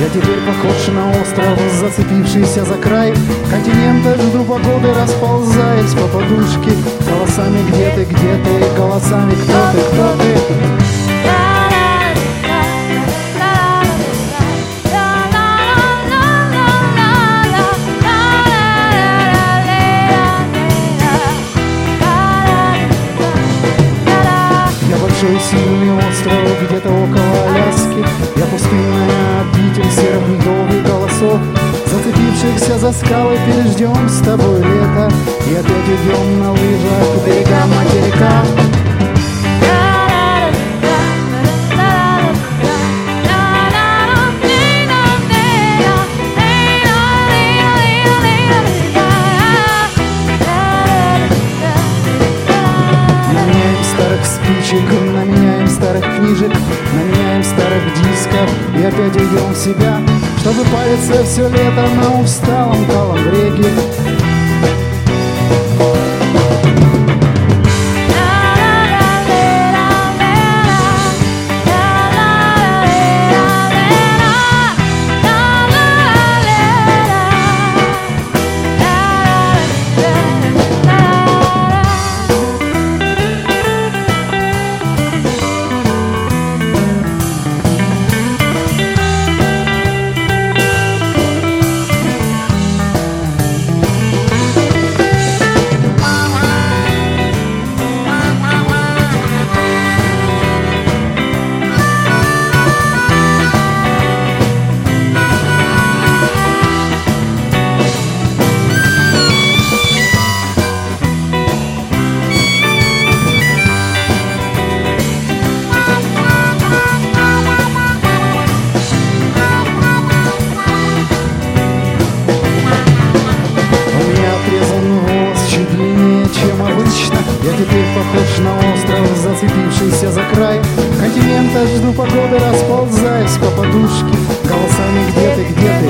Я теперь похож на остров, зацепившийся за край континента. Жду погоды, расползаясь по подушке. Голосами где ты, голосами кто ты. Большой сильный остров где-то около Аляски. Я пустынная обитель серых льдов и голосов, зацепившихся за скалы. Переждем с тобой лето и опять идем на лыжах к берегам материка. Наменяем старых книжек, наменяем старых дисков и опять уйдем в себя, чтобы париться все лето на усталом талом бреге. Я теперь похож на остров, зацепившийся за край континента. Жду погоды, расползаясь по подушке. Голосами где ты,